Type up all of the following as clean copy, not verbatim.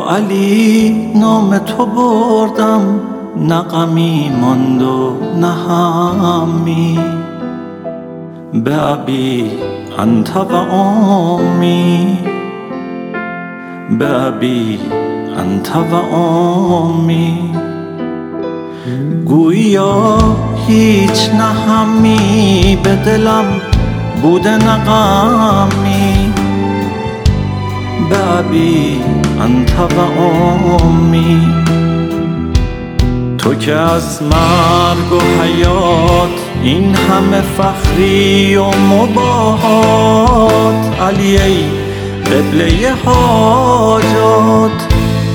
علی نام تو بردم، نه غمی ماند و نه همی. به ابی انت و امی، به ابی انت و امی. گویا هیچ نهمی به دلم بوده نه غمی. به ابی انت و امی. تو که از مرگ و حیات این همه فخری و مباهات، علی ای قبله حاجات.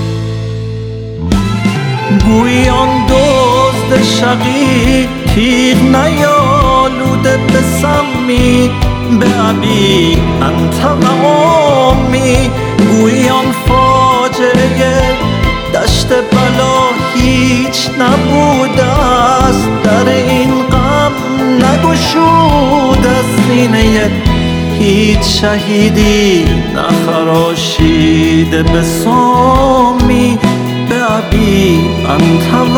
گویی آن دزد شقی تیغ نیالوده به سمی. به ابی انت و امی. گویی آن فاجعه دشت بلا هیچ نبوده است، در این غم نگشود از سینه هیچ شهیدی نخراشیده به سامی. به ابی انت و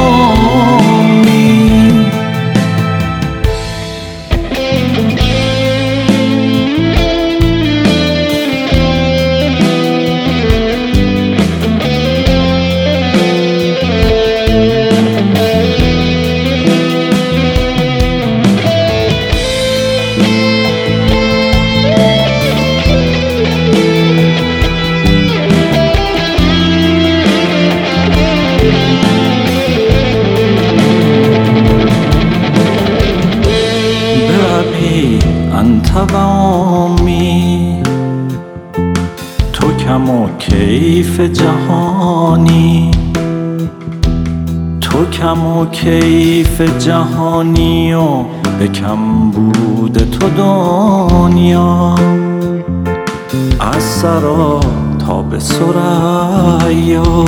امی. انت و امی. تو کم و کیف جهانی، تو کم و کیف جهانی و به کم بود تو دنیا. از سرا تا به ثریا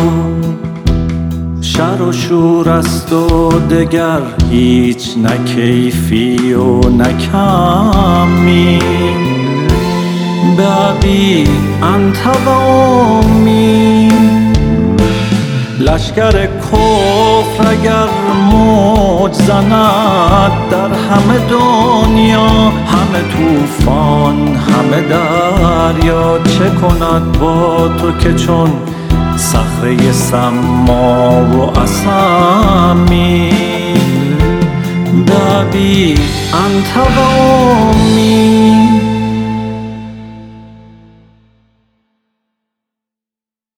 شر و شور است و دگر هیچ نه کیفی و نه کمی. به ابی انت و امی. لشکر کفر اگر موج زند در همه دنیا، همه طوفان همه دریا، چه کند با تو که چون صخره سما و اصمی. به ابی انت و امی.